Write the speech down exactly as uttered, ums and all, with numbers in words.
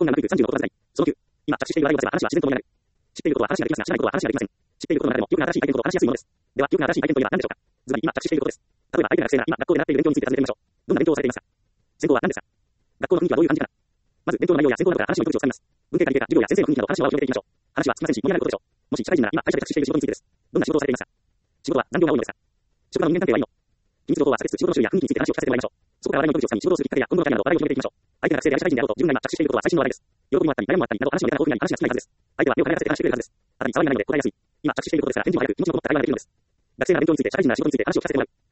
困難なくさんじゅうの言葉遣い。そのきゅう、今、着手している内容では話は自然ともなる。知っていることは話ができますが、知らないことは話ができません。知っていることの中でも、よく新しい体験のことを話しやすいものです。では、よく新しい体験といえば何でしょうか。ズバリ、今、着手していることです。例えば、相手が学生なら、今、学校で習っている勉強について尋ねてみましょう。どんな勉強をされていますか。専攻は何ですか。学校の雰囲気はどういう感じかな。まず、勉強の内容や専攻などから話の糸口をつかみます。文系科理系科、授業や先生の雰囲気など話を広げていきましょう。話はつきませんし、盛り上がることでしょう。もし、社会人なら、今、会社で着手している仕事についてです。どんな仕事をされていますか。仕事は残業が多いのですか。職場の人間関係はいいの。秘密情報は避けつつ、仕事の種類や雰囲気について話を聞かせてもらいましょう。そこから話題の糸口をつかみ、仕事をするきっかけや今後の会など話題を広げていきましょう。相手が学生であり社会人であろうと、自分が今着手していることは最新の話題です。喜びもあったり、悩みもあったりなど話のネタが豊富になり話が尽きないはずです。相手は目を輝かせて話してくれるはずです。あたり、騒ぎないので答えやすい。今着手していることですから、返事も早く、気持ちのこもった会話ができるのです。学生なら勉強について、社会人なら仕事について話を聞かせてもらう。